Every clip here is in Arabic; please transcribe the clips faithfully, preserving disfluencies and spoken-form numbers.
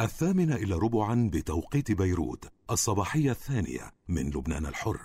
الثامنة إلى ربعا بتوقيت بيروت، الصباحية الثانية من لبنان الحر.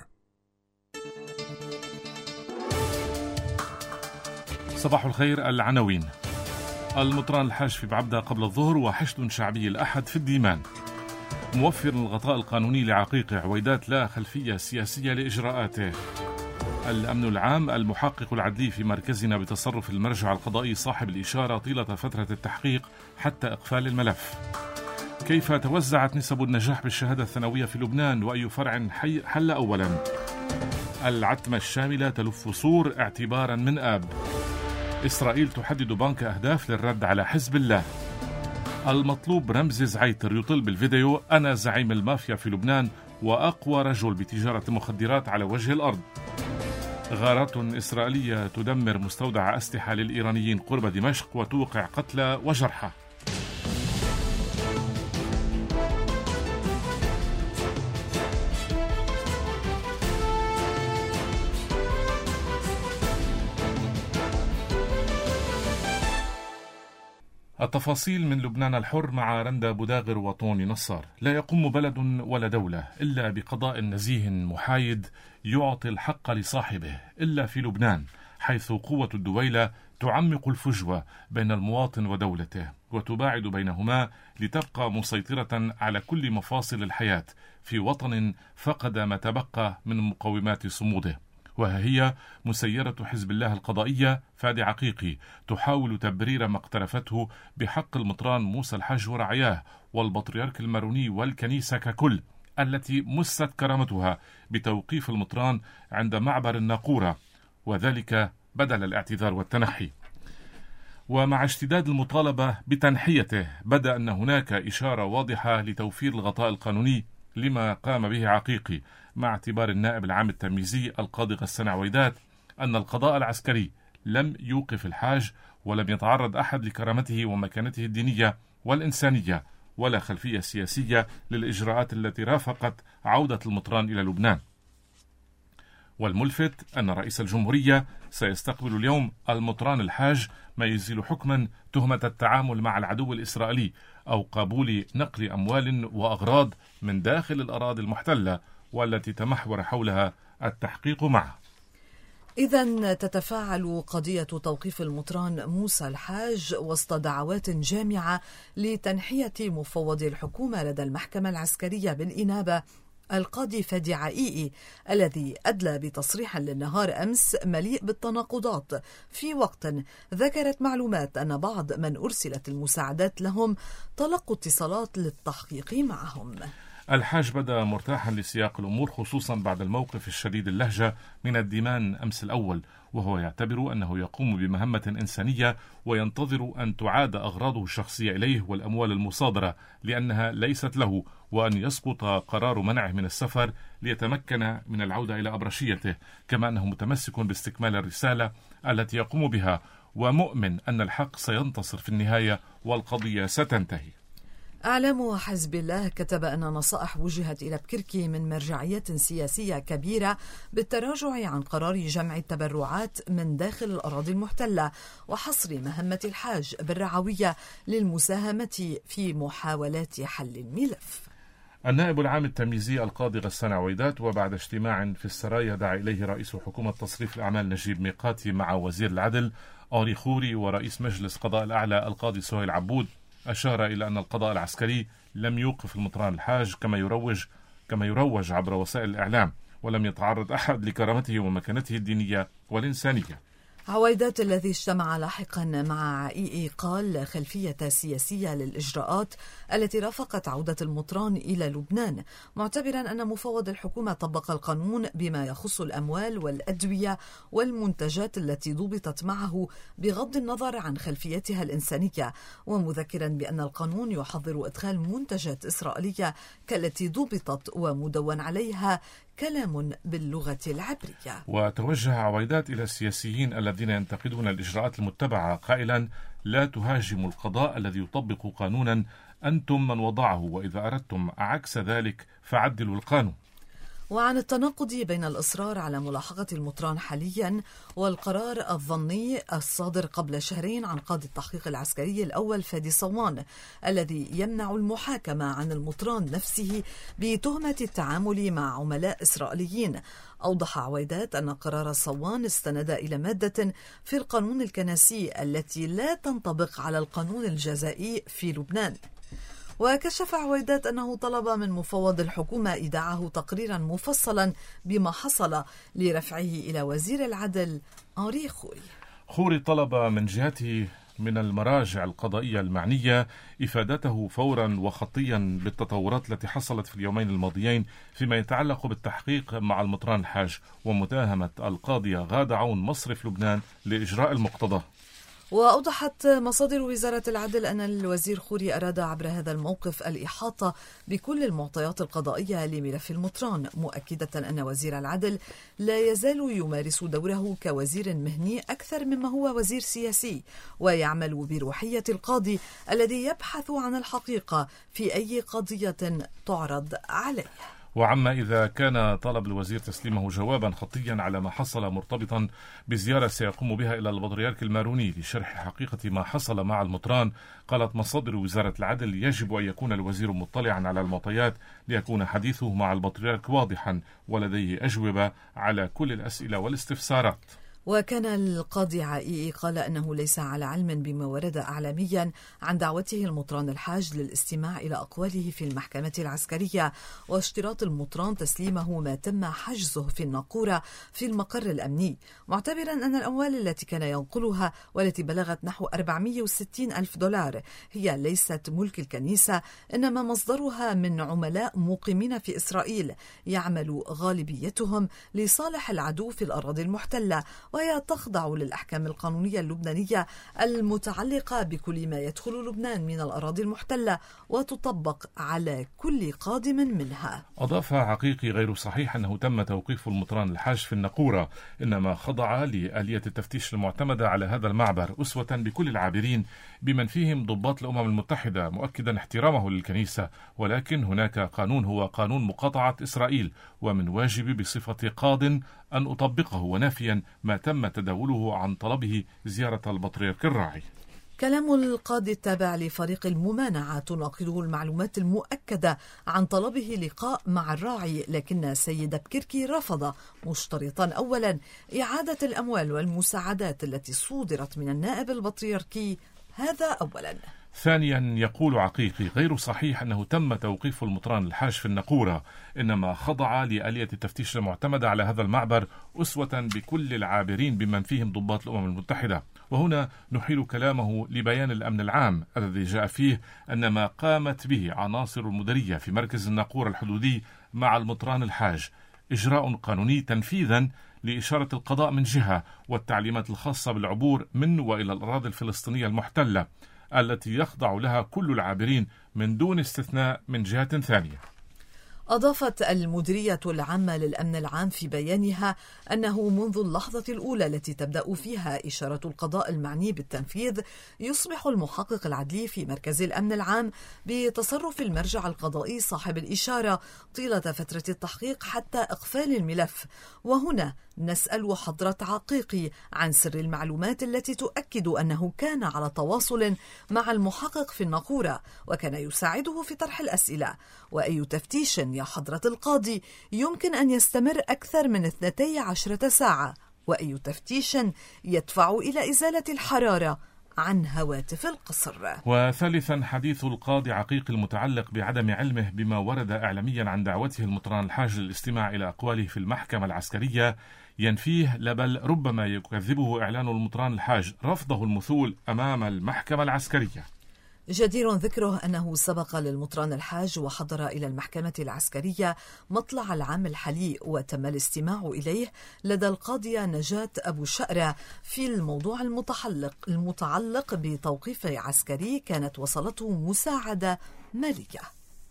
صباح الخير. العناوين: المطران الحاج في بعبدة قبل الظهر وحشد شعبي الأحد في الديمان. موفر الغطاء القانوني لعقيق عويدات لا خلفية سياسية لإجراءاته. الأمن العام المحقق العدلي في مركزنا بتصرف المرجع القضائي صاحب الإشارة طيلة فترة التحقيق حتى إقفال الملف. كيف توزعت نسب النجاح بالشهادة الثانوية في لبنان وأي فرع حل أولا؟ العتمة الشاملة تلف صور اعتبارا من آب. إسرائيل تحدد بنك أهداف للرد على حزب الله. المطلوب رمزي زعيتر يطل بالفيديو أنا زعيم المافيا في لبنان وأقوى رجل بتجارة المخدرات على وجه الأرض. غارات إسرائيلية تدمر مستودع أسلحة للإيرانيين قرب دمشق وتوقع قتلى وجرحى. التفاصيل من لبنان الحر مع رندا بوداغر وطوني نصار. لا يقوم بلد ولا دولة إلا بقضاء نزيه محايد يعطي الحق لصاحبه إلا في لبنان، حيث قوة الدويلة تعمق الفجوة بين المواطن ودولته وتباعد بينهما لتبقى مسيطرة على كل مفاصل الحياة في وطن فقد ما تبقى من مقومات صموده. وهي مسيرة حزب الله القضائية فادي عقيقي تحاول تبرير ما اقترفته بحق المطران موسى الحاج ورعاياه والبطريرك الماروني والكنيسة ككل، التي مست كرامتها بتوقيف المطران عند معبر الناقورة، وذلك بدل الاعتذار والتنحي. ومع اشتداد المطالبة بتنحيته بدا أن هناك إشارة واضحة لتوفير الغطاء القانوني لما قام به عقيقي، مع اعتبار النائب العام التمييزي القاضي غسان عويدات أن القضاء العسكري لم يوقف الحاج ولم يتعرض أحد لكرامته ومكانته الدينية والإنسانية ولا خلفية سياسية للإجراءات التي رافقت عودة المطران إلى لبنان. والملفت أن رئيس الجمهورية سيستقبل اليوم المطران الحاج ما يزيل حكما تهمة التعامل مع العدو الإسرائيلي أو قبول نقل أموال وأغراض من داخل الأراضي المحتلة والتي تمحور حولها التحقيق معه. إذن تتفاعل قضية توقيف المطران موسى الحاج وسط دعوات جامعة لتنحية مفوضي الحكومة لدى المحكمة العسكرية بالإنابة القاضي فادي عقيقي، الذي أدلى بتصريح للنهار أمس مليء بالتناقضات، في وقت ذكرت معلومات أن بعض من أرسلت المساعدات لهم تلقوا اتصالات للتحقيق معهم. الحاج بدا مرتاحا لسياق الأمور، خصوصا بعد الموقف الشديد اللهجة من الديمان أمس الأول، وهو يعتبر أنه يقوم بمهمة إنسانية وينتظر أن تعاد أغراضه الشخصية إليه والأموال المصادرة لأنها ليست له، وأن يسقط قرار منعه من السفر ليتمكن من العودة إلى أبرشيته، كما أنه متمسك باستكمال الرسالة التي يقوم بها ومؤمن أن الحق سينتصر في النهاية والقضية ستنتهي. أعلام حزب الله كتب أن نصائح وجهت إلى بكركي من مرجعيات سياسية كبيرة بالتراجع عن قرار جمع التبرعات من داخل الأراضي المحتلة وحصر مهمة الحاج بالرعوية للمساهمة في محاولات حل الملف. النائب العام التمييزي القاضي غسان عويدات وبعد اجتماع في السرايا دعا إليه رئيس حكومة تصريف الأعمال نجيب ميقاتي مع وزير العدل أوري خوري ورئيس مجلس قضاء الأعلى القاضي سهيل عبود، أشار إلى أن القضاء العسكري لم يوقف المطران الحاج كما يروج كما يروج عبر وسائل الإعلام، ولم يتعرض أحد لكرامته ومكانته الدينية والإنسانية. عويدات الذي اجتمع لاحقا مع عقيقي قال لا خلفية سياسية للإجراءات التي رافقت عودة المطران إلى لبنان، معتبرا أن مفوض الحكومة طبق القانون بما يخص الأموال والأدوية والمنتجات التي ضبطت معه بغض النظر عن خلفيتها الإنسانية، ومذكرا بأن القانون يحظر إدخال منتجات إسرائيلية كالتي ضبطت ومدون عليها كلام باللغة العبرية. وتوجه عويدات إلى السياسيين الذين ينتقدون الإجراءات المتبعة قائلا لا تهاجموا القضاء الذي يطبق قانونا أنتم من وضعه، وإذا أردتم عكس ذلك فعدلوا القانون. وعن التناقض بين الإصرار على ملاحقة المطران حاليا والقرار الظني الصادر قبل شهرين عن قاضي التحقيق العسكري الأول فادي صوان الذي يمنع المحاكمة عن المطران نفسه بتهمة التعامل مع عملاء إسرائيليين. أوضح عويدات أن قرار صوان استند إلى مادة في القانون الكنسي التي لا تنطبق على القانون الجزائي في لبنان. وكشف عويدات أنه طلب من مفوض الحكومة إيداعه تقريرا مفصلا بما حصل لرفعه إلى وزير العدل أنري خوري. خوري طلب من جهته من المراجع القضائية المعنية إفادته فورا وخطيا بالتطورات التي حصلت في اليومين الماضيين فيما يتعلق بالتحقيق مع المطران الحاج ومتاهمة القاضية غادة عون مصرف لبنان لإجراء المقتضى. وأوضحت مصادر وزارة العدل أن الوزير خوري أراد عبر هذا الموقف الإحاطة بكل المعطيات القضائية لملف المطران، مؤكدة أن وزير العدل لا يزال يمارس دوره كوزير مهني أكثر مما هو وزير سياسي، ويعمل بروحية القاضي الذي يبحث عن الحقيقة في أي قضية تعرض عليه. وعما إذا كان طلب الوزير تسليمه جوابا خطيا على ما حصل مرتبطا بزيارة سيقوم بها إلى البطريرك الماروني لشرح حقيقة ما حصل مع المطران، قالت مصادر وزارة العدل يجب أن يكون الوزير مطلعا على المعطيات ليكون حديثه مع البطريرك واضحا ولديه أجوبة على كل الأسئلة والاستفسارات. وكان القاضي عائي قال أنه ليس على علم بما ورد أعلاميا عن دعوته المطران الحاج للاستماع إلى أقواله في المحكمة العسكرية واشتراط المطران تسليمه ما تم حجزه في الناقورة في المقر الأمني، معتبرا أن الأموال التي كان ينقلها والتي بلغت نحو أربعمئة وستين ألف دولار هي ليست ملك الكنيسة، إنما مصدرها من عملاء مقيمين في إسرائيل يعمل غالبيتهم لصالح العدو في الأراضي المحتلة، وهي تخضع للأحكام القانونية اللبنانية المتعلقة بكل ما يدخل لبنان من الأراضي المحتلة وتطبق على كل قادم منها. أضاف عقيقي غير صحيح أنه تم توقيف المطران الحاج في الناقورة، إنما خضع لآلية التفتيش المعتمدة على هذا المعبر أسوة بكل العابرين بمن فيهم ضباط الأمم المتحدة، مؤكدا احترامه للكنيسة، ولكن هناك قانون هو قانون مقاطعة إسرائيل، ومن واجبي بصفة قاض أن أطبقه، ونافيا ما تم تداوله عن طلبه زيارة البطريرك الراعي. كلام القاضي التابع لفريق الممانعة تناقضه المعلومات المؤكدة عن طلبه لقاء مع الراعي، لكن سيد بكركي رفض، مشترطا أولا إعادة الأموال والمساعدات التي صودرت من النائب البطريركي، هذا أولا. ثانيا، يقول عقيقي غير صحيح أنه تم توقيف المطران الحاج في الناقورة، إنما خضع لآلية التفتيش المعتمدة على هذا المعبر أسوة بكل العابرين بمن فيهم ضباط الأمم المتحدة. وهنا نحيل كلامه لبيان الأمن العام الذي جاء فيه أن ما قامت به عناصر المديرية في مركز الناقورة الحدودي مع المطران الحاج إجراء قانوني تنفيذا لإشارة القضاء من جهة والتعليمات الخاصة بالعبور من وإلى الأراضي الفلسطينية المحتلة التي يخضع لها كل العابرين من دون استثناء من جهة ثانية. أضافت المديرية العامة للأمن العام في بيانها أنه منذ اللحظة الأولى التي تبدأ فيها إشارة القضاء المعني بالتنفيذ يصبح المحقق العدلي في مركز الأمن العام بتصرف المرجع القضائي صاحب الإشارة طيلة فترة التحقيق حتى إقفال الملف. وهنا نسأل حضرة عقيقي عن سر المعلومات التي تؤكد أنه كان على تواصل مع المحقق في الناقورة وكان يساعده في طرح الأسئلة، وأي تفتيش يا حضرة القاضي يمكن أن يستمر أكثر من اثنتي عشرة ساعة، وأي تفتيش يدفع إلى إزالة الحرارة عن هواتف القصر. وثالثا، حديث القاضي عقيق المتعلق بعدم علمه بما ورد إعلاميا عن دعوته المطران الحاج للاستماع إلى أقواله في المحكمة العسكرية ينفيه، بل ربما يكذبه إعلان المطران الحاج رفضه المثول أمام المحكمة العسكرية. جدير ذكره أنه سبق للمطران الحاج وحضر إلى المحكمة العسكرية مطلع العام الحالي وتم الاستماع إليه لدى القاضية نجاة أبو شقرة في الموضوع المتعلق, المتعلق بتوقيف عسكري كانت وصلته مساعدة مالية.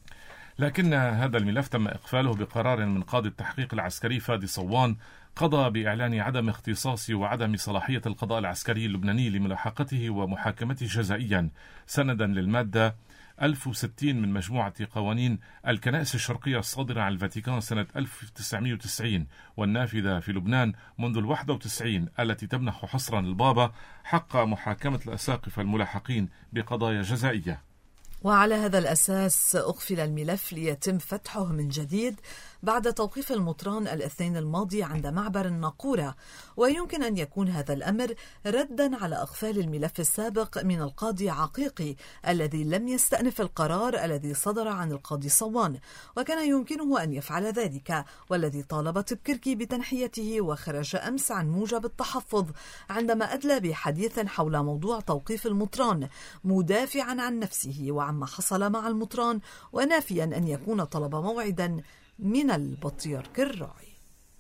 لكن هذا الملف تم إقفاله بقرار من قاضي التحقيق العسكري فادي صوان، قضى بإعلان عدم اختصاص وعدم صلاحية القضاء العسكري اللبناني لملاحقته ومحاكمته جزائيا، سندا للمادة ألف وستين من مجموعة قوانين الكنائس الشرقية الصادرة عن الفاتيكان سنة ألف وتسعمائة وتسعين والنافذة في لبنان منذ الواحد وتسعين، التي تمنح حصرا للبابا حق محاكمة الأساقفة الملاحقين بقضايا جزائية. وعلى هذا الأساس أقفل الملف ليتم فتحه من جديد بعد توقيف المطران الاثنين الماضي عند معبر الناقورة، ويمكن أن يكون هذا الأمر ردا على إقفال الملف السابق من القاضي عقيقي الذي لم يستأنف القرار الذي صدر عن القاضي صوان، وكان يمكنه أن يفعل ذلك، والذي طالب تبكركي بتنحيته وخرج أمس عن موجب التحفظ عندما أدلى بحديث حول موضوع توقيف المطران، مدافعا عن نفسه وعما حصل مع المطران، ونافيا أن يكون طلب موعدا من البطريرك الراعي.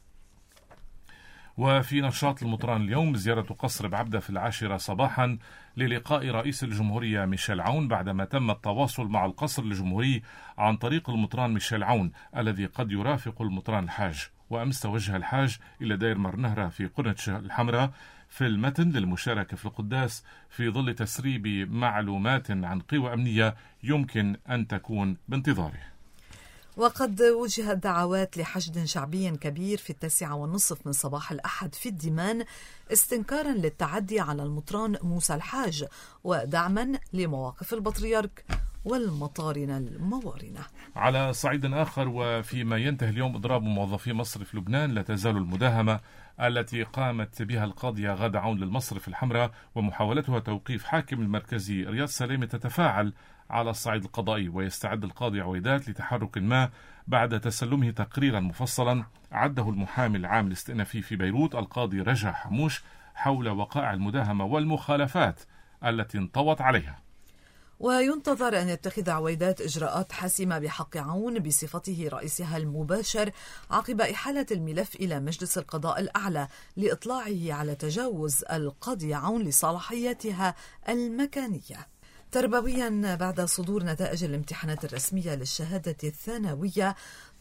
وفي نشاط المطران اليوم زيارة قصر بعبدة في العاشرة صباحا للقاء رئيس الجمهورية ميشيل عون، بعدما تم التواصل مع القصر الجمهوري عن طريق المطران ميشيل عون الذي قد يرافق المطران الحاج. وأمس توجه الحاج إلى دير مرنهرة في قرنتش الحمراء في المتن للمشاركة في القداس في ظل تسريب معلومات عن قوى أمنية يمكن أن تكون بانتظاره. وقد وجهت دعوات لحشد شعبي كبير في التاسعة والنصف من صباح الأحد في الديمان استنكارا للتعدي على المطران موسى الحاج ودعما لمواقف البطريرك والمطارنة الموارنة. على صعيد آخر، وفيما ينتهي اليوم إضراب موظفي مصرف لبنان، لا تزال المداهمة التي قامت بها القاضية غادة عون للمصرف الحمراء ومحاولتها توقيف حاكم المركزي رياض سلامة تتفاعل على الصعيد القضائي، ويستعد القاضي عويدات لتحرك ما بعد تسلمه تقريرا مفصلا عده المحامي العام الاستئنافي في بيروت القاضي رجا حموش حول وقائع المداهمة والمخالفات التي انطوت عليها. وينتظر أن يتخذ عويدات إجراءات حاسمة بحق عون بصفته رئيسها المباشر عقب إحالة الملف إلى مجلس القضاء الأعلى لإطلاعه على تجاوز القاضي عون لصلاحياتها المكانية. تربويا، بعد صدور نتائج الامتحانات الرسمية للشهادة الثانوية،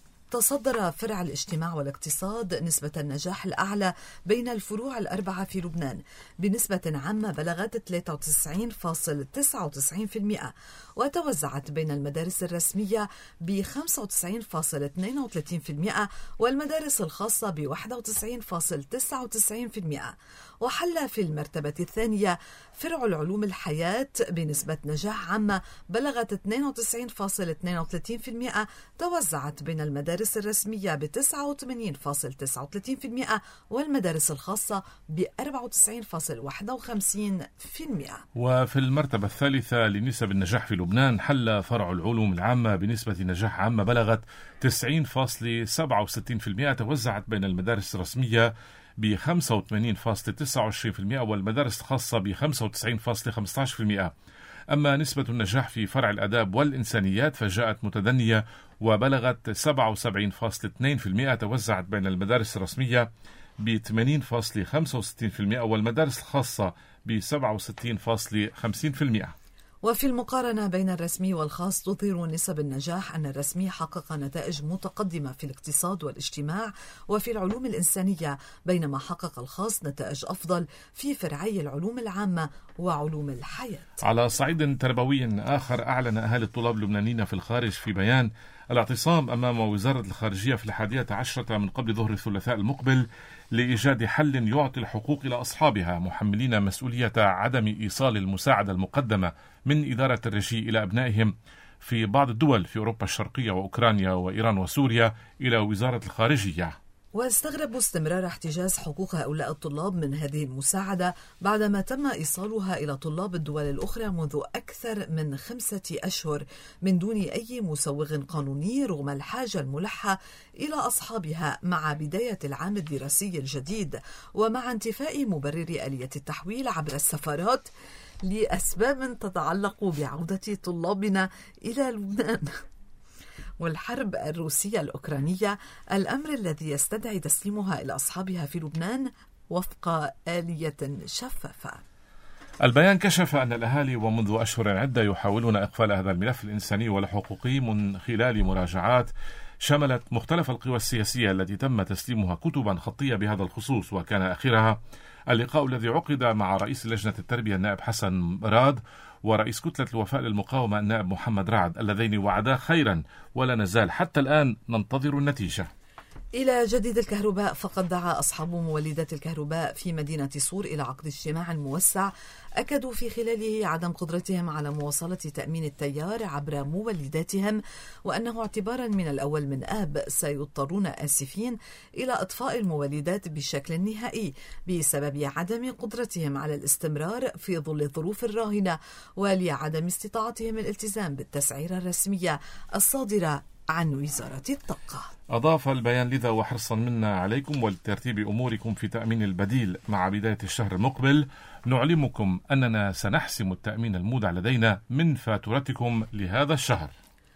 تصدر فرع الاجتماع والاقتصاد نسبة النجاح الأعلى بين الفروع الأربعة في لبنان بنسبة عامة بلغت ثلاثة وتسعين فاصلة تسعة وتسعين بالمئة، وتوزعت بين المدارس الرسمية ب خمسة وتسعين فاصلة اثنين وثلاثين بالمئة والمدارس الخاصة ب واحد وتسعين فاصلة تسعة وتسعين بالمئة. وحل في المرتبة الثانية فرع العلوم الحياة بنسبة نجاح عامة بلغت اثنين وتسعين فاصلة اثنين وثلاثين بالمئة، توزعت بين المدارس الرسمية ب تسعة وثمانين فاصلة تسعة وثلاثين بالمئة والمدارس الخاصة ب أربعة وتسعين فاصلة واحد وخمسين بالمئة. وفي المرتبة الثالثة لنسب النجاح في لبنان حل فرع العلوم العامة بنسبة نجاح عامة بلغت تسعين فاصلة سبعة وستين بالمئة، توزعت بين المدارس الرسمية ب خمسة وثمانين فاصلة تسعة وعشرين بالمئة والمدارس الخاصة ب خمسة وتسعين فاصلة خمسة عشر بالمئة. أما نسبة النجاح في فرع الآداب والإنسانيات فجاءت متدنية وبلغت سبعة وسبعين فاصلة اثنين بالمئة، توزعت بين المدارس الرسمية ب ثمانين فاصلة خمسة وستين بالمئة والمدارس الخاصة ب سبعة وستين فاصلة خمسين بالمئة. وفي المقارنة بين الرسمي والخاص تظهر نسب النجاح أن الرسمي حقق نتائج متقدمة في الاقتصاد والاجتماع وفي العلوم الإنسانية، بينما حقق الخاص نتائج أفضل في فرعي العلوم العامة وعلوم الحياة. على صعيد تربوي آخر، أعلن أهالي الطلاب اللبنانيين في الخارج في بيان الاعتصام أمام وزارة الخارجية في الحادية عشرة من قبل ظهر الثلاثاء المقبل لإيجاد حل يعطي الحقوق إلى أصحابها، محملين مسؤولية عدم إيصال المساعدة المقدمة من إدارة الرجي إلى أبنائهم في بعض الدول في أوروبا الشرقية وأوكرانيا وإيران وسوريا إلى وزارة الخارجية. واستغربوا استمرار احتجاز حقوق هؤلاء الطلاب من هذه المساعدة بعدما تم إيصالها إلى طلاب الدول الأخرى منذ أكثر من خمسة أشهر من دون أي مسوغ قانوني، رغم الحاجة الملحة إلى أصحابها مع بداية العام الدراسي الجديد ومع انتفاء مبرر آلية التحويل عبر السفارات لأسباب تتعلق بعودة طلابنا إلى لبنان والحرب الروسية الأوكرانية، الأمر الذي يستدعي تسليمها إلى أصحابها في لبنان وفق آلية شفافة. البيان كشف أن الأهالي ومنذ أشهر عدة يحاولون إقفال هذا الملف الإنساني والحقوقي من خلال مراجعات شملت مختلف القوى السياسية التي تم تسليمها كتبا خطية بهذا الخصوص، وكان آخرها اللقاء الذي عقد مع رئيس لجنة التربية النائب حسن راد ورئيس كتلة الوفاء للمقاومة النائب محمد رعد، اللذين وعدا خيرا ولا نزال حتى الآن ننتظر النتيجة. إلى جديد الكهرباء، فقد دعا أصحاب مولدات الكهرباء في مدينة صور إلى عقد اجتماع موسع أكدوا في خلاله عدم قدرتهم على مواصلة تأمين التيار عبر مولداتهم، وأنه اعتبارا من الأول من آب سيضطرون آسفين إلى إطفاء المولدات بشكل نهائي بسبب عدم قدرتهم على الاستمرار في ظل الظروف الراهنة ولعدم استطاعتهم الالتزام بالتسعيرة الرسمية الصادرة عن وزارة الطاقة. أضاف البيان لذا وحرصا منا عليكم ولترتيب أموركم في تأمين البديل مع بداية الشهر المقبل، نعلمكم أننا سنحسم التأمين المودع لدينا من فاتورتكم لهذا الشهر.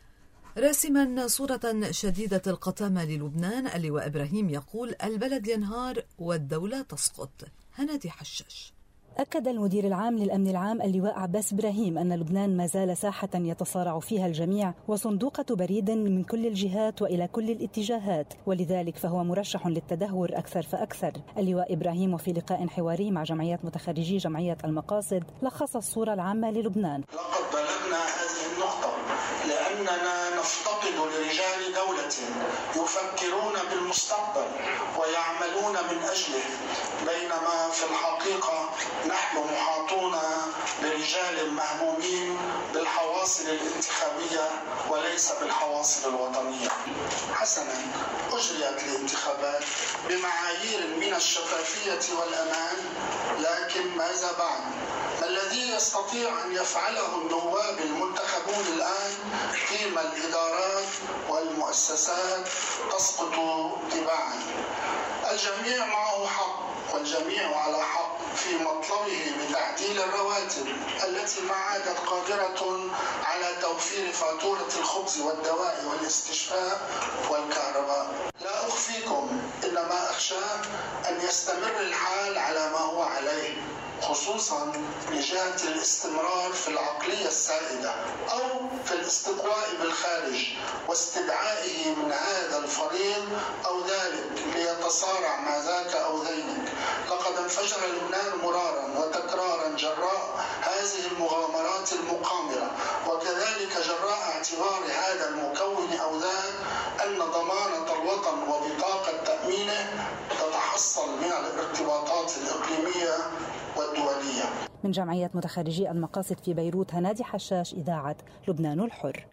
راسما صورة شديدة القتامة للبنان، اللواء إبراهيم يقول البلد ينهار والدولة تسقط. هنادي حشاش. أكد المدير العام للأمن العام اللواء عباس إبراهيم أن لبنان ما زال ساحة يتصارع فيها الجميع وصندوقة بريد من كل الجهات وإلى كل الاتجاهات، ولذلك فهو مرشح للتدهور أكثر فأكثر. اللواء إبراهيم وفي لقاء حواري مع جمعية متخرجي جمعية المقاصد لخص الصورة العامة للبنان. لقد بلغنا هذه النقطة لأننا نفتقد لرجال دولة يفكرون بالمستقبل ويعملون من أجله، بينما في الحقيقة نحن محاطون برجال مهمومين بالحواصل الانتخابية وليس بالحواصل الوطنية. حسنا، أجريت الانتخابات بمعايير من الشفافية والأمان، لكن ماذا بعد؟ ما الذي يستطيع أن يفعله النواب المنتخبون الآن فيما الإدارات والمؤسسات تسقط تباعا؟ الجميع معه حق والجميع على حق في مطلبه بتعديل الرواتب التي ما عادت قادرة على توفير فاتورة الخبز والدواء والاستشفاء والكهرباء. لا أخفيكم إن ما أخشاه أن يستمر الحال على ما هو عليه، خصوصا لجهة الاستمرار في العقلية السائدة أو في الاستقواء بالخارج واستدعائه من هذا الفريق أو ذلك ليتصارع مع ذاك أو ذيك. لقد انفجر لبنان مرارا وتكرارا جراء هذه المغامرات المقامرة، وكذلك جراء اعتبار هذا المكون أو ذاك أن ضمانة الوطن وبطاقة تأمينه تتحصل من الارتباطات الإقليمية والدولية. من جمعية متخرجي المقاصد في بيروت، هنادي حشاش، إذاعة لبنان الحر.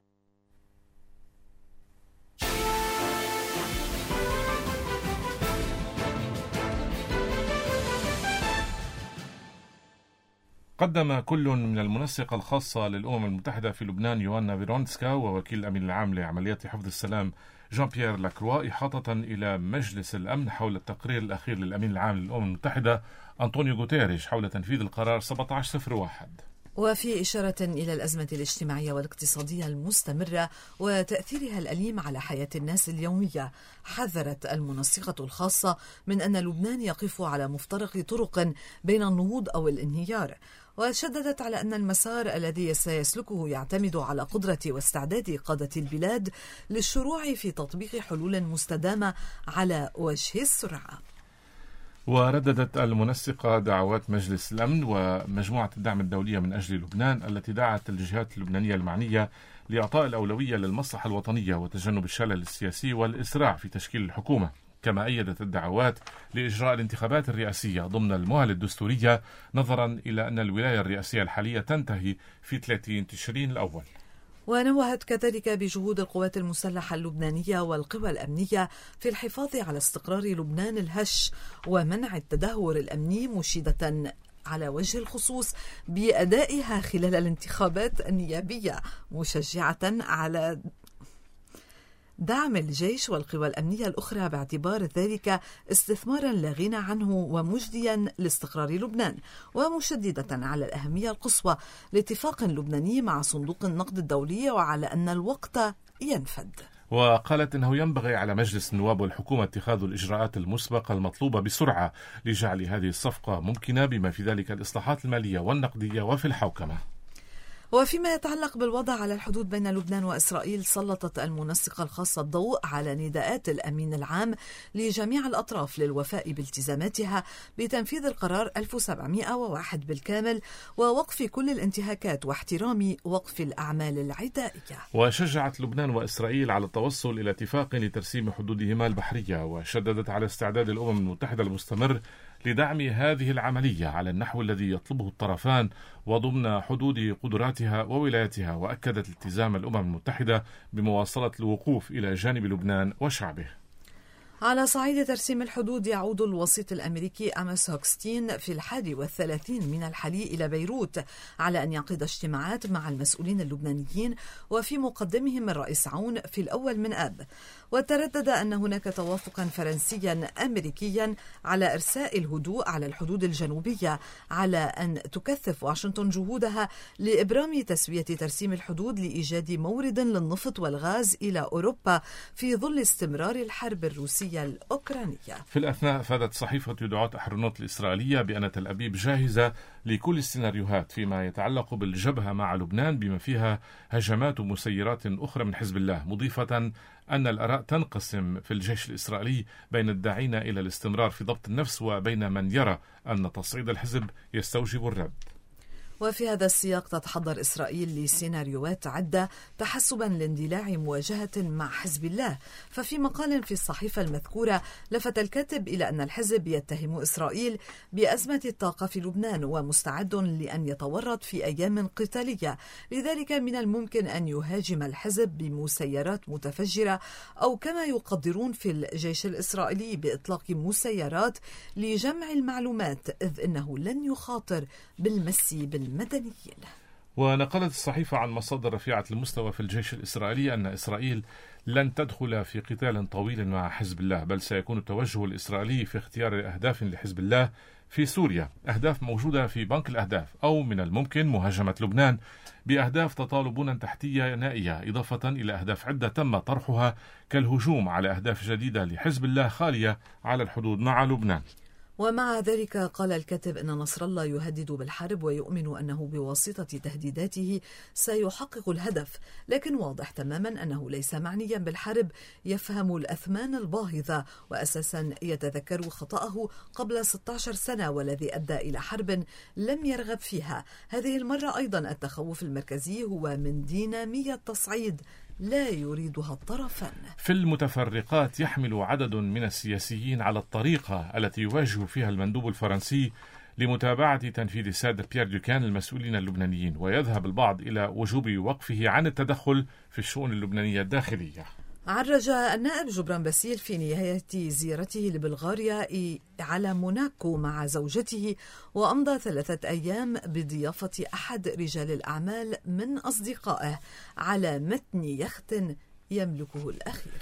قدم كل من المنسقة الخاصة للأمم المتحدة في لبنان يوانا فيرونسكا ووكيل الأمين العام لعمليات حفظ السلام جان بيير لاكروا إحاطة إلى مجلس الأمن حول التقرير الأخير للأمين العام للأمم المتحدة أنطونيو غوتيريش حول تنفيذ القرار سبعة عشر صفر واحد. وفي إشارة إلى الأزمة الاجتماعية والاقتصادية المستمرة وتأثيرها الأليم على حياة الناس اليومية، حذرت المنسقة الخاصة من أن لبنان يقف على مفترق طرق بين النهوض أو الانهيار، وشددت على أن المسار الذي سيسلكه يعتمد على قدرة واستعداد قادة البلاد للشروع في تطبيق حلول مستدامة على وجه السرعة. ورددت المنسقة دعوات مجلس الأمن ومجموعة الدعم الدولية من أجل لبنان التي دعت الجهات اللبنانية المعنية لإعطاء الأولوية للمصلحة الوطنية وتجنب الشلل السياسي والإسراع في تشكيل الحكومة. كما أيدت الدعوات لإجراء الانتخابات الرئاسية ضمن المؤهل الدستورية، نظرا إلى أن الولاية الرئاسية الحالية تنتهي في ثلاثين تشرين الأول. ونوهت كذلك بجهود القوات المسلحة اللبنانية والقوى الأمنية في الحفاظ على استقرار لبنان الهش ومنع التدهور الأمني، مشيدة على وجه الخصوص بأدائها خلال الانتخابات النيابية، مشجعة على دعم الجيش والقوى الأمنية الأخرى باعتبار ذلك استثمارا لا غنى عنه ومجديا لاستقرار لبنان، ومشددة على الأهمية القصوى لاتفاق لبناني مع صندوق النقد الدولي وعلى أن الوقت ينفد. وقالت إنه ينبغي على مجلس النواب والحكومة اتخاذ الإجراءات المسبقة المطلوبة بسرعة لجعل هذه الصفقة ممكنة، بما في ذلك الإصلاحات المالية والنقدية وفي الحوكمة. وفيما يتعلق بالوضع على الحدود بين لبنان وإسرائيل، سلطت المنسقة الخاصة الضوء على نداءات الأمين العام لجميع الأطراف للوفاء بالتزاماتها بتنفيذ القرار ألف وسبعمائة وواحد بالكامل ووقف كل الانتهاكات واحترام وقف الأعمال العدائية. وشجعت لبنان وإسرائيل على التوصل إلى اتفاق لترسيم حدودهما البحرية، وشددت على استعداد الأمم المتحدة المستمر لدعم هذه العملية على النحو الذي يطلبه الطرفان وضمن حدود قدراتها وولاياتها، وأكدت التزام الأمم المتحدة بمواصلة الوقوف إلى جانب لبنان وشعبه. على صعيد ترسيم الحدود، يعود الوسيط الأمريكي أموس هوكستين في الحادي والثلاثين من الحلي إلى بيروت على أن يعقد اجتماعات مع المسؤولين اللبنانيين وفي مقدمهم الرئيس عون في الأول من آب. وتردد أن هناك توافقا فرنسيا أمريكيا على إرساء الهدوء على الحدود الجنوبية، على أن تكثف واشنطن جهودها لإبرام تسوية ترسيم الحدود لإيجاد مورد للنفط والغاز إلى أوروبا في ظل استمرار الحرب الروسية الأوكرانية. في الأثناء فادت صحيفة يدعوت أحرنوت الإسرائيلية بأن تل أبيب جاهزة لكل السيناريوهات فيما يتعلق بالجبهة مع لبنان، بما فيها هجمات ومسيرات أخرى من حزب الله، مضيفة أن الآراء تنقسم في الجيش الإسرائيلي بين الداعين إلى الاستمرار في ضبط النفس وبين من يرى أن تصعيد الحزب يستوجب الرد. وفي هذا السياق تتحضر إسرائيل لسيناريوهات عدة تحسبا لاندلاع مواجهة مع حزب الله. ففي مقال في الصحيفة المذكورة لفت الكاتب إلى أن الحزب يتهم إسرائيل بأزمة الطاقة في لبنان ومستعد لأن يتورط في أيام قتالية، لذلك من الممكن أن يهاجم الحزب بمسيرات متفجرة أو كما يقدرون في الجيش الإسرائيلي بإطلاق مسيرات لجمع المعلومات، إذ إنه لن يخاطر بالمس بالمدنيين. ونقلت الصحيفة عن مصادر رفيعة المستوى في الجيش الإسرائيلي أن إسرائيل لن تدخل في قتال طويل مع حزب الله، بل سيكون التوجه الإسرائيلي في اختيار أهداف لحزب الله في سوريا، أهداف موجودة في بنك الأهداف، أو من الممكن مهاجمة لبنان بأهداف تطال بنى تحتية نائية، إضافة إلى أهداف عدة تم طرحها كالهجوم على أهداف جديدة لحزب الله خالية على الحدود مع لبنان. ومع ذلك قال الكاتب أن نصر الله يهدد بالحرب ويؤمن أنه بواسطة تهديداته سيحقق الهدف، لكن واضح تماما أنه ليس معنيا بالحرب، يفهم الأثمان الباهظة وأساسا يتذكر خطأه قبل ستة عشر سنة والذي أدى إلى حرب لم يرغب فيها. هذه المرة أيضا التخوف المركزي هو من دينامية تصعيد لا يريدها الطرفان. في المتفرقات يحمل عدد من السياسيين على الطريقة التي يواجه فيها المندوب الفرنسي لمتابعة تنفيذ ساد بيير دوكان المسؤولين اللبنانيين، ويذهب البعض إلى وجوب وقفه عن التدخل في الشؤون اللبنانية الداخلية. عرج النائب جبران باسيل في نهاية زيارته لبلغاريا على موناكو مع زوجته، وأمضى ثلاثة أيام بضيافة أحد رجال الأعمال من أصدقائه على متن يخت يملكه الأخير.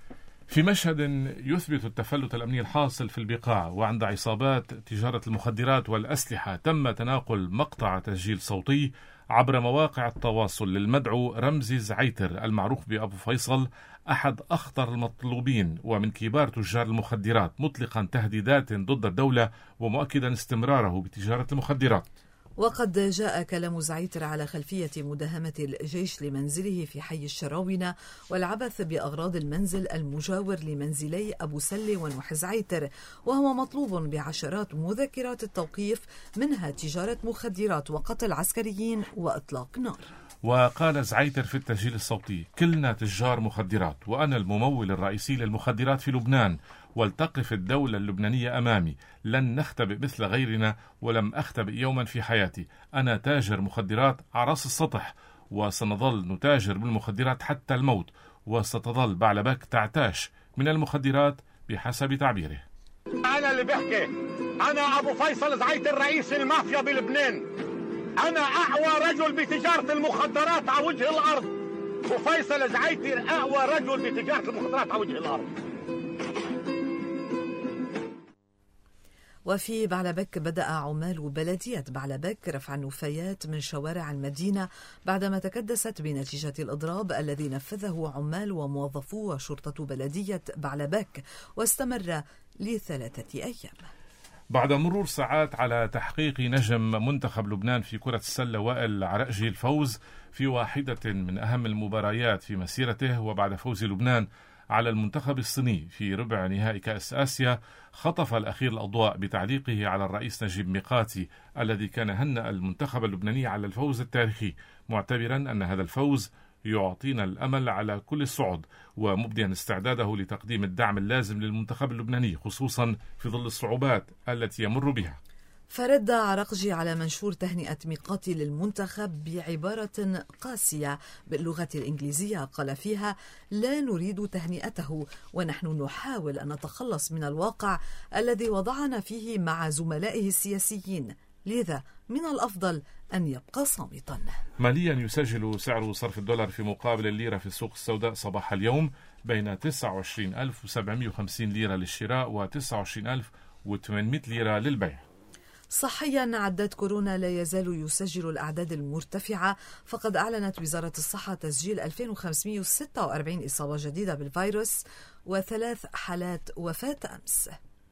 في مشهد يثبت التفلت الأمني الحاصل في البقاع وعند عصابات تجارة المخدرات والأسلحة، تم تناقل مقطع تسجيل صوتي عبر مواقع التواصل للمدعو رمزي زعيتر المعروف بأبو فيصل، أحد أخطر المطلوبين ومن كبار تجار المخدرات، مطلقا تهديدات ضد الدولة ومؤكدا استمراره بتجارة المخدرات. وقد جاء كلام زعيتر على خلفية مداهمة الجيش لمنزله في حي الشراونة والعبث بأغراض المنزل المجاور لمنزلي أبو سلة ونوح زعيتر، وهو مطلوب بعشرات مذكرات التوقيف، منها تجارة مخدرات وقتل عسكريين وإطلاق نار. وقال زعيتر في التسجيل الصوتي: كلنا تجار مخدرات، وأنا الممول الرئيسي للمخدرات في لبنان، ولتقف الدولة اللبنانية أمامي، لن نختبئ مثل غيرنا، ولم أختبئ يوما في حياتي، أنا تاجر مخدرات على رأس السطح، وسنظل نتاجر بالمخدرات حتى الموت، وستظل بعلبك تعتاش من المخدرات بحسب تعبيره. أنا اللي بحكي، أنا أبو فيصل زعيتر رئيس المافيا بلبنان، أنا أقوى رجل بتجارة المخدرات على وجه الأرض، وفيصل زعيتر أقوى رجل بتجارة المخدرات على وجه الأرض. وفي بعلبك بدأ عمال بلدية بعلبك رفع النفايات من شوارع المدينة بعدما تكدست بنتيجة الإضراب الذي نفذه عمال وموظفو وشرطة بلدية بعلبك، واستمر لثلاثة أيام. بعد مرور ساعات على تحقيق نجم منتخب لبنان في كرة السلة وائل عرقجي الفوز في واحدة من أهم المباريات في مسيرته، وبعد فوز لبنان على المنتخب الصيني في ربع نهائي كأس آسيا، خطف الأخير الأضواء بتعليقه على الرئيس نجيب ميقاتي الذي كان هنأ المنتخب اللبناني على الفوز التاريخي، معتبرا أن هذا الفوز يعطينا الأمل على كل الصعود، ومبديا استعداده لتقديم الدعم اللازم للمنتخب اللبناني خصوصا في ظل الصعوبات التي يمر بها. فرد عرقجي على منشور تهنئة ميقاتي للمنتخب بعبارة قاسية باللغة الإنجليزية قال فيها: لا نريد تهنئته، ونحن نحاول أن نتخلص من الواقع الذي وضعنا فيه مع زملائه السياسيين، لذا من الأفضل أن يبقى صامتا. ماليا يسجل سعر صرف الدولار في مقابل الليرة في السوق السوداء صباح اليوم بين تسعة وعشرين ألف وسبعمائة وخمسين ليرة للشراء و تسعة وعشرين ألف وثمانمائة ليرة للبيع. صحيا، عداد كورونا لا يزال يسجل الأعداد المرتفعة، فقد أعلنت وزارة الصحة تسجيل ألفين وخمسمائة وستة وأربعين إصابة جديدة بالفيروس وثلاث حالات وفاة أمس.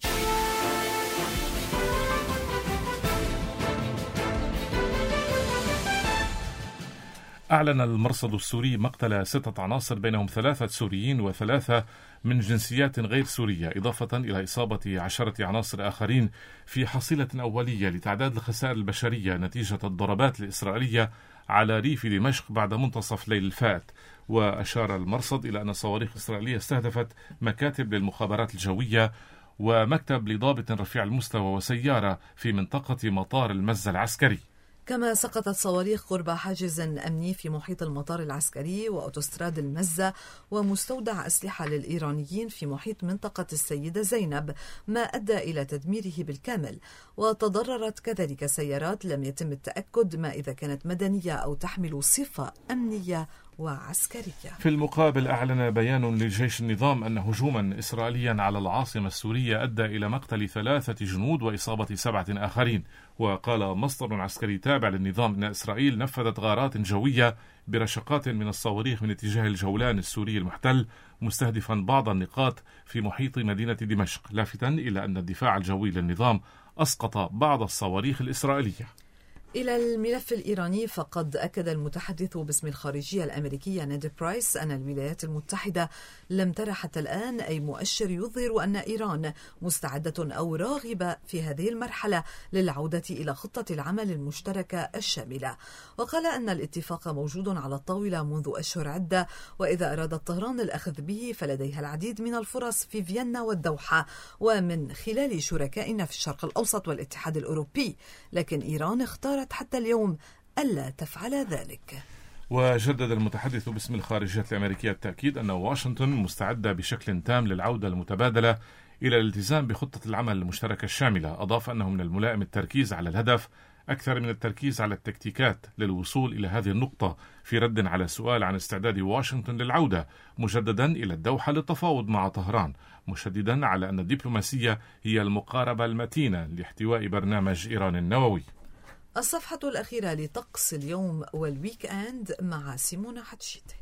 أعلن المرصد السوري مقتل ستة عناصر بينهم ثلاثة سوريين وثلاثة من جنسيات غير سورية، إضافة إلى إصابة عشرة عناصر آخرين في حصيلة أولية لتعداد الخسائر البشرية نتيجة الضربات الإسرائيلية على ريف دمشق بعد منتصف ليل الفات. وأشار المرصد إلى أن صواريخ إسرائيلية استهدفت مكاتب للمخابرات الجوية ومكتب لضابط رفيع المستوى وسيارة في منطقة مطار المزة العسكري. كما سقطت صواريخ قرب حاجز أمني في محيط المطار العسكري وأوتوستراد المزة ومستودع أسلحة للإيرانيين في محيط منطقة السيدة زينب، ما أدى إلى تدميره بالكامل. وتضررت كذلك سيارات لم يتم التأكد ما إذا كانت مدنية أو تحمل صفة أمنية وعسكرية. في المقابل، أعلن بيان لجيش النظام أن هجوما إسرائيليا على العاصمة السورية أدى إلى مقتل ثلاثة جنود وإصابة سبعة آخرين. وقال مصدر عسكري تابع للنظام أن إسرائيل نفذت غارات جوية برشقات من الصواريخ من اتجاه الجولان السوري المحتل، مستهدفا بعض النقاط في محيط مدينة دمشق، لافتا إلى أن الدفاع الجوي للنظام أسقط بعض الصواريخ الإسرائيلية. إلى الملف الإيراني، فقد أكد المتحدث باسم الخارجية الأمريكية نيد برايس أن الولايات المتحدة لم ترى حتى الآن أي مؤشر يظهر أن إيران مستعدة أو راغبة في هذه المرحلة للعودة إلى خطة العمل المشتركة الشاملة. وقال أن الاتفاق موجود على الطاولة منذ أشهر عدة، وإذا أرادت طهران الأخذ به فلديها العديد من الفرص في فيينا والدوحة ومن خلال شركائنا في الشرق الأوسط والاتحاد الأوروبي، لكن إيران اختارت حتى اليوم ألا تفعل ذلك. وجدد المتحدث باسم الخارجية الأمريكية التأكيد أن واشنطن مستعدة بشكل تام للعودة المتبادلة إلى الالتزام بخطة العمل المشتركة الشاملة. أضاف أنه من الملائم التركيز على الهدف أكثر من التركيز على التكتيكات للوصول إلى هذه النقطة، في رد على سؤال عن استعداد واشنطن للعودة مجددا إلى الدوحة للتفاوض مع طهران، مشددا على أن الدبلوماسية هي المقاربة المتينة لاحتواء برنامج إيران النووي. الصفحة الأخيرة لطقس اليوم والويك أند مع سيمونا حتشيتي.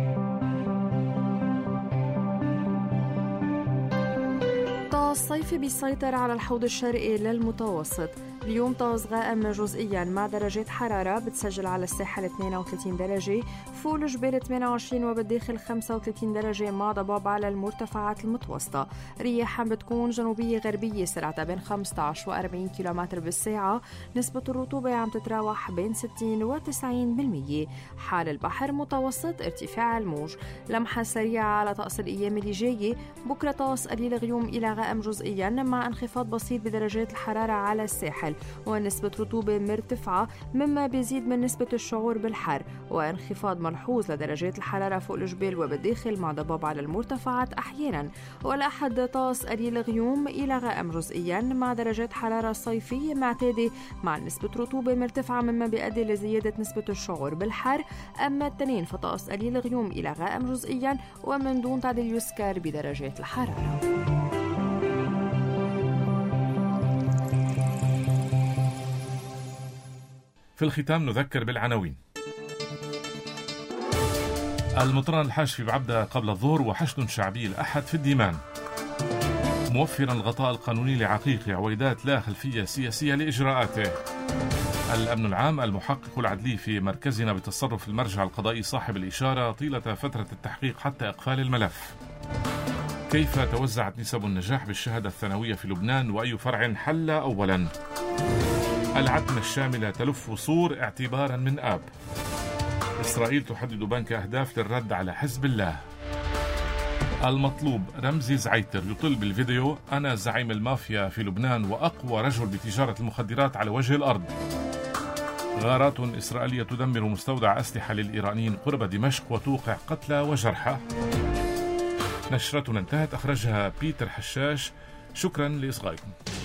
طقس صيفي بيسيطر على الحوض الشرقي للمتوسط. اليوم طقس غائم جزئيا مع درجات حرارة بتسجل على الساحل اثنين وثلاثين درجة، فوق الجبال ثمانية وعشرين وبالداخل خمسة وثلاثين درجة مع ضباب على المرتفعات المتوسطة. رياح بتكون جنوبية غربية سرعتها بين خمسة عشر وأربعين كيلومتر بالساعة. نسبة الرطوبة عم تتراوح بين ستين وتسعين بالمية. حال البحر متوسط ارتفاع الموج. لمحة سريعة على طقس الأيام اللي جاية. بكرة طقس قليل غيوم إلى غائم جزئيا مع انخفاض بسيط بدرجات الحرارة على الساحل ونسبة رطوبة مرتفعة مما بيزيد من نسبة الشعور بالحر، وانخفاض ملحوظ لدرجات الحرارة فوق الجبال وبالداخل مع ضباب على المرتفعات أحيانا. والأحد طقس قليل غيوم إلى غائم جزئيا مع درجات حرارة صيفية معتادة مع نسبة رطوبة مرتفعة مما بيؤدي لزيادة نسبة الشعور بالحر. أما التنين فطقس قليل غيوم إلى غائم جزئيا ومن دون تعديل يسكر بدرجات الحرارة. في الختام نذكر بالعناوين. المطران الحاشفي بعبدة قبل الظهر وحشد شعبي الأحد في الديمان. موفرا الغطاء القانوني لعقيق عويدات لا خلفية سياسية لإجراءاته. الأمن العام المحقق العدلي في مركزنا بتصرف المرجع القضائي صاحب الإشارة طيلة فترة التحقيق حتى إقفال الملف. كيف توزعت نسب النجاح بالشهادة الثانوية في لبنان وأي فرع حل أولا؟ العتمة الشاملة تلف صور اعتبارا من آب. إسرائيل تحدد بنك أهداف للرد على حزب الله. المطلوب رمزي زعيتر يطل بالفيديو أنا زعيم المافيا في لبنان وأقوى رجل بتجارة المخدرات على وجه الأرض. غارات إسرائيلية تدمر مستودع أسلحة للإيرانيين قرب دمشق وتوقع قتلى وجرحى. نشرتنا انتهت، أخرجها بيتر حشاش. شكرا لإصغائكم.